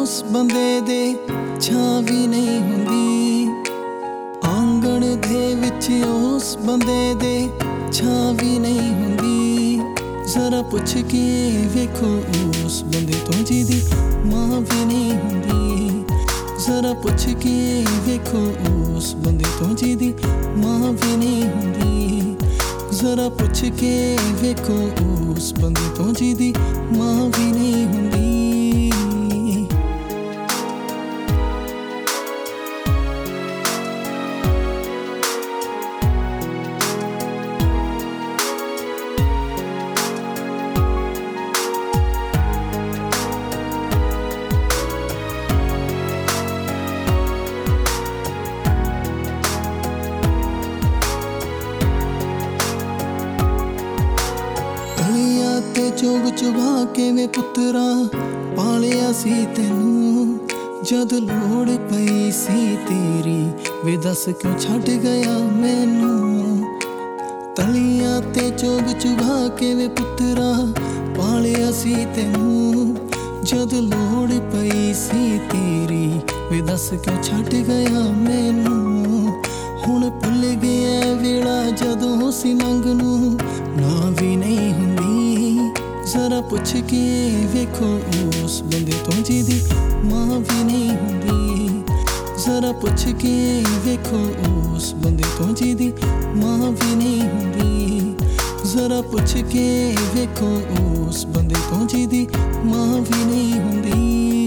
ਉਸ ਬੰਦੇ ਦੇ ਛਾਂ ਵੀ ਨਹੀਂ ਹੁੰਦੀ। ਆਂਗਣ ਦੇ ਵਿੱਚ ਉਸ ਬੰਦੇ ਦੇ ਛਾਂ ਵੀ ਨਹੀਂ ਹੁੰਦੀ। ਜ਼ਰਾ ਪੁੱਛ ਕੇ ਵੇਖੋ ਉਸ ਬੰਦੇ ਤੋਂ ਜਿਹਦੀ ਮਾਂ ਵੀ ਨਹੀਂ ਹੁੰਦੀ। ਜ਼ਰਾ ਪੁੱਛ ਕੇ ਵੇਖੋ ਉਸ ਬੰਦੇ ਤੋਂ ਜਿਹਦੀ ਮਾਂ ਵੀ ਨਹੀਂ ਹੁੰਦੀ। ਜ਼ਰਾ ਪੁੱਛ ਕੇ ਵੇਖੋ ਉਸ ਬੰਦੇ ਤੋਂ ਜਿਹਦੀ ਮਾਂ ਵੀ ਨਹੀਂ ਹੁੰਦੀ। ਤੇ ਚੋਗ ਚੁਭਾ ਕੇ ਵੇ ਪੁੱਤਰਾ ਪਾਲਿਆ ਸੀ ਤੈਨੂੰ। ਜਦ ਲੋੜ ਪਈ ਸੀ ਤੇਰੀ ਵੇ ਦੱਸ ਕਿਉਂ ਛੱਡ ਗਿਆ ਮੈਨੂੰ। ਤਲੀਆਂ ਤੇ ਚੋਗ ਚੁਭਾ ਕੇ ਵੇ ਪੁੱਤਰਾ ਪਾਲਿਆ ਸੀ ਤੈਨੂੰ। ਜਦ ਲੋੜ ਪਈ ਸੀ ਤੇਰੀ ਵੇ ਦੱਸ ਕਿਉਂ ਛੱਡ ਗਿਆ ਮੈਨੂੰ। ਹੁਣ ਭੁੱਲ ਗਿਆ ਵੇਲਾ ਜਦੋਂ ਸੀ ਮੰਗ ਨੂੰ ਨਾ ਵੀ ਨਹੀਂ ਹੁੰਦੀ। ਜ਼ਰਾ ਪੁੱਛ ਕੇ ਵੇਖੋ ਉਸ ਬੰਦੇ ਤੋਂ ਜਿਹਦੀ ਮਾਂ ਵੀ ਨਹੀਂ ਹੁੰਦੀ। ਜ਼ਰਾ ਪੁੱਛ ਕੇ ਵੇਖੋ ਉਸ ਬੰਦੇ ਤੋਂ ਜਿਹਦੀ ਮਾਂ ਵੀ ਨਹੀਂ ਹੁੰਦੀ। ਜ਼ਰਾ ਪੁੱਛ ਕੇ ਵੇਖੋ ਉਸ ਬੰਦੇ ਤੋਂ ਜਿਹਦੀ ਮਾਂ ਵੀ ਨਹੀਂ ਹੁੰਦੀ।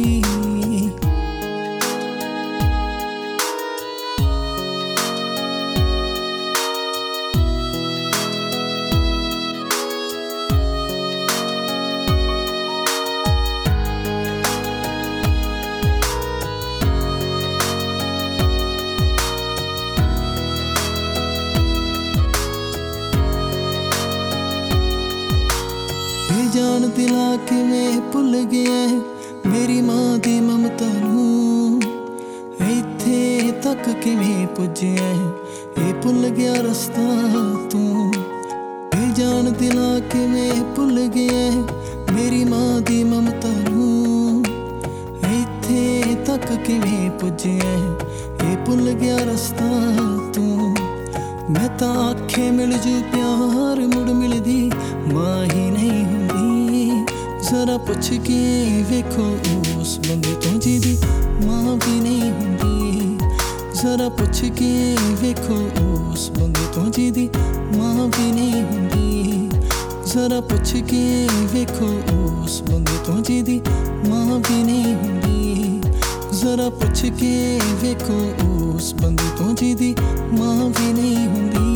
ਜਾਨ ਦਿਲਾ ਕਿਵੇਂ ਭੁੱਲ ਗਿਆ ਮੇਰੀ ਮਾਂ ਦੀ ਮਮਤਾ ਨੂੰ। ਇੱਥੇ ਤੱਕ ਕਿਵੇਂ ਪੁੱਜਿਆ ਇਹ ਭੁੱਲ ਗਿਆ ਰਸਤਾ ਤੂੰ। ਜਾਨ ਦਿਲਾ ਕਿਵੇਂ ਭੁੱਲ ਗਿਆ ਮੇਰੀ ਮਾਂ ਦੀ ਮਮਤਾ ਨੂੰ। ਇੱਥੇ ਤੱਕ ਕਿਵੇਂ ਪੁੱਜਿਆ ਇਹ ਭੁੱਲ ਗਿਆ ਰਸਤਾ ਤੂੰ। ਮੈਂ ਤਾਂ ਆਖੇ ਮਿਲ ਜੂ ਪਿਆਰ ਮੁੜ ਮਿਲਦੀ ਮਾਂ ਹੀ ਨਹੀਂ ਹੁੰਦੀ। ਜ਼ਰਾ ਪੁੱਛ ਕੇ ਵੇਖੋ ਉਸ ਬੰਦੇ ਤੋਂ ਜਿਹਦੀ ਮਾਂ ਵੀ ਨਹੀਂ ਹੁੰਦੀ। ਜ਼ਰਾ ਪੁੱਛ ਕੇ ਵੇਖੋ ਉਸ ਬੰਦੇ ਤੋਂ ਜਿਹਦੀ ਮਾਂ ਵੀ ਨਹੀਂ ਹੁੰਦੀ। ਜ਼ਰਾ ਪੁੱਛ ਕੇ ਵੇਖੋ ਉਸ ਬੰਦੇ ਤੋਂ ਜਿਹਦੀ ਮਾਂ ਵੀ ਨਹੀਂ ਹੁੰਦੀ। ਜ਼ਰਾ ਪੁੱਛ ਕੇ ਵੇਖੋ ਉਸ ਬੰਦੇ ਤੋਂ ਜਿਹਦੀ ਮਾਂ ਵੀ ਨਹੀਂ ਹੁੰਦੀ।